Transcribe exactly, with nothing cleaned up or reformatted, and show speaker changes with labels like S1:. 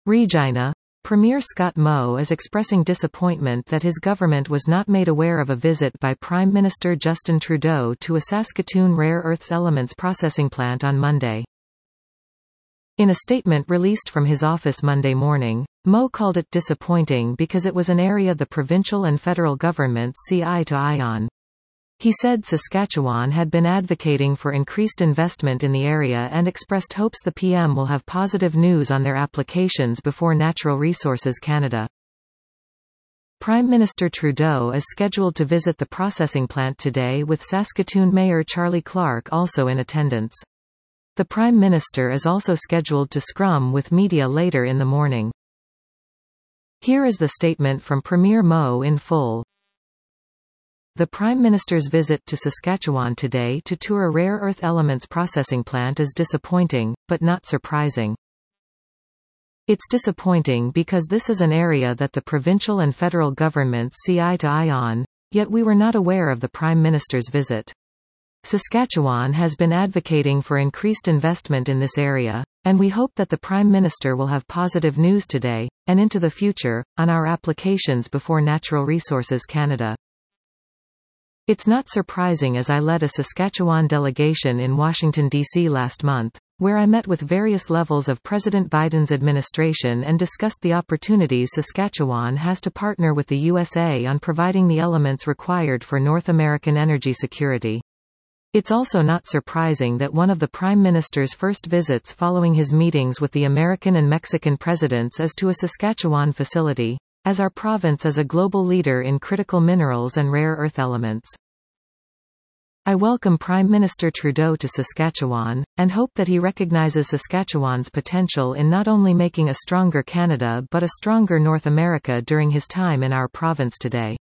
S1: Regina. Premier Scott Moe is expressing disappointment that his government was not made aware of a visit by Prime Minister Justin Trudeau to a Saskatoon rare earths elements processing plant on Monday. In a statement released from his office Monday morning, Moe called it disappointing because it was an area the provincial and federal governments see eye to eye on. He said Saskatchewan had been advocating for increased investment in the area and expressed hopes the P M will have positive news on their applications before Natural Resources Canada. Prime Minister Trudeau is scheduled to visit the processing plant today, with Saskatoon Mayor Charlie Clark also in attendance. The Prime Minister is also scheduled to scrum with media later in the morning. Here is the statement from Premier Moe in full. The Prime Minister's visit to Saskatchewan today to tour a rare earth elements processing plant is disappointing, but not surprising. It's disappointing because this is an area that the provincial and federal governments see eye to eye on, yet we were not aware of the Prime Minister's visit. Saskatchewan has been advocating for increased investment in this area, and we hope that the Prime Minister will have positive news today, and into the future, on our applications before Natural Resources Canada. It's not surprising, as I led a Saskatchewan delegation in Washington, D C last month, where I met with various levels of President Biden's administration and discussed the opportunities Saskatchewan has to partner with the U S A on providing the elements required for North American energy security. It's also not surprising that one of the Prime Minister's first visits following his meetings with the American and Mexican presidents is to a Saskatchewan facility, as our province is a global leader in critical minerals and rare earth elements. I welcome Prime Minister Trudeau to Saskatchewan, and hope that he recognizes Saskatchewan's potential in not only making a stronger Canada but a stronger North America during his time in our province today.